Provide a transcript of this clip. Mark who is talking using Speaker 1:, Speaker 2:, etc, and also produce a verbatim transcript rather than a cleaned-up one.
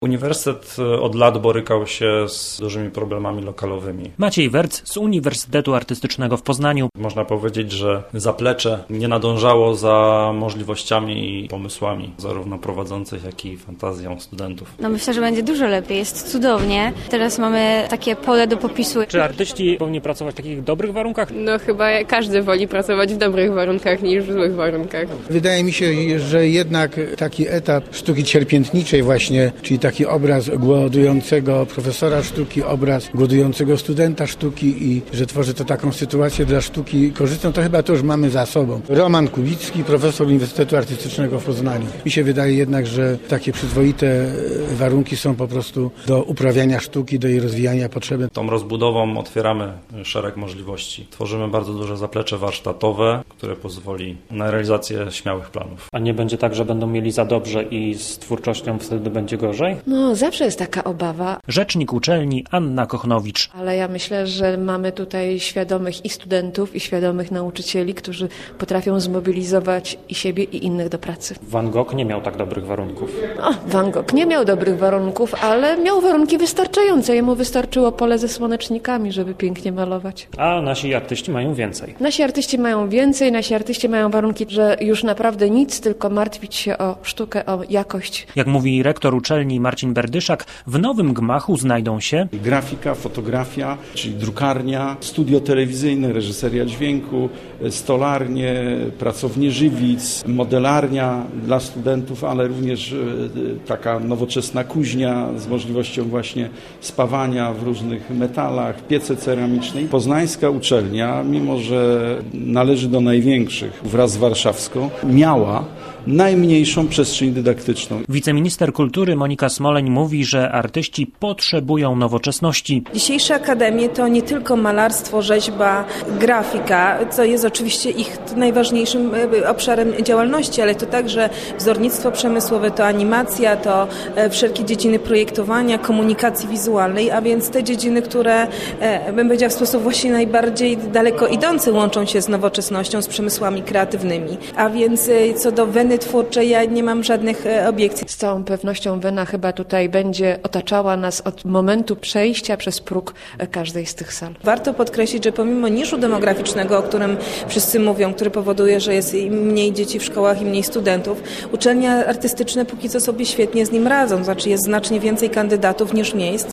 Speaker 1: Uniwersytet od lat borykał się z dużymi problemami lokalowymi.
Speaker 2: Maciej Werc z Uniwersytetu Artystycznego w Poznaniu.
Speaker 1: Można powiedzieć, że zaplecze nie nadążało za możliwościami i pomysłami zarówno prowadzących, jak i fantazją studentów.
Speaker 3: No myślę, że będzie dużo lepiej, jest cudownie. Teraz mamy takie pole do popisu.
Speaker 2: Czy artyści powinni pracować w takich dobrych warunkach?
Speaker 4: No chyba każdy woli pracować w dobrych warunkach niż w złych warunkach.
Speaker 5: Wydaje mi się, że jednak taki etap sztuki cierpiętniczej właśnie, czyli taki obraz głodującego profesora sztuki, obraz głodującego studenta sztuki i że tworzy to taką sytuację dla sztuki korzystną, to chyba to już mamy za sobą. Roman Kubicki, profesor Uniwersytetu Artystycznego w Poznaniu. Mi się wydaje jednak, że takie przyzwoite warunki są po prostu do uprawiania sztuki, do jej rozwijania potrzebne.
Speaker 1: Tą rozbudową otwieramy szereg możliwości. Tworzymy bardzo duże zaplecze warsztatowe, które pozwoli na realizację śmiałych planów.
Speaker 2: A nie będzie tak, że będą mieli za dobrze i z twórczością wtedy będzie gorzej?
Speaker 6: No, zawsze jest taka obawa.
Speaker 2: Rzecznik uczelni Anna Kochnowicz.
Speaker 6: Ale ja myślę, że mamy tutaj świadomych i studentów, i świadomych nauczycieli, którzy potrafią zmobilizować i siebie, i innych do pracy.
Speaker 2: Van Gogh nie miał tak dobrych warunków.
Speaker 6: O, Van Gogh nie miał dobrych warunków, ale miał warunki wystarczające. Jemu wystarczyło pole ze słonecznikami, żeby pięknie malować.
Speaker 2: A nasi artyści mają więcej.
Speaker 6: Nasi artyści mają więcej, nasi artyści mają warunki, że już naprawdę nic, tylko martwić się o sztukę, o jakość.
Speaker 2: Jak mówi rektor uczelni Marcin Berdyszak, w nowym gmachu znajdą się
Speaker 7: grafika, fotografia, czyli drukarnia, studio telewizyjne, reżyseria dźwięku, stolarnie, pracownie żywic, modelarnia dla studentów, ale również taka nowoczesna kuźnia z możliwością właśnie spawania w różnych metalach, piece ceramiczne. Poznańska uczelnia, mimo że należy do największych wraz z warszawską, miała najmniejszą przestrzeń dydaktyczną.
Speaker 2: Wiceminister kultury Monika Smoleń mówi, że artyści potrzebują nowoczesności.
Speaker 8: Dzisiejsze akademie to nie tylko malarstwo, rzeźba, grafika, co jest oczywiście ich najważniejszym obszarem działalności, ale to także wzornictwo przemysłowe, to animacja, to wszelkie dziedziny projektowania, komunikacji wizualnej, a więc te dziedziny, które, bym powiedziała, w sposób właśnie najbardziej daleko idący łączą się z nowoczesnością, z przemysłami kreatywnymi. A więc co do weny twórczej, ja nie mam żadnych obiekcji.
Speaker 6: Z całą pewnością wena chyba tutaj będzie otaczała nas od momentu przejścia przez próg każdej z tych sal.
Speaker 8: Warto podkreślić, że pomimo niszu demograficznego, o którym wszyscy mówią, który powoduje, że jest mniej dzieci w szkołach i mniej studentów, uczelnie artystyczne póki co sobie świetnie z nim radzą, znaczy jest znacznie więcej kandydatów niż miejsc.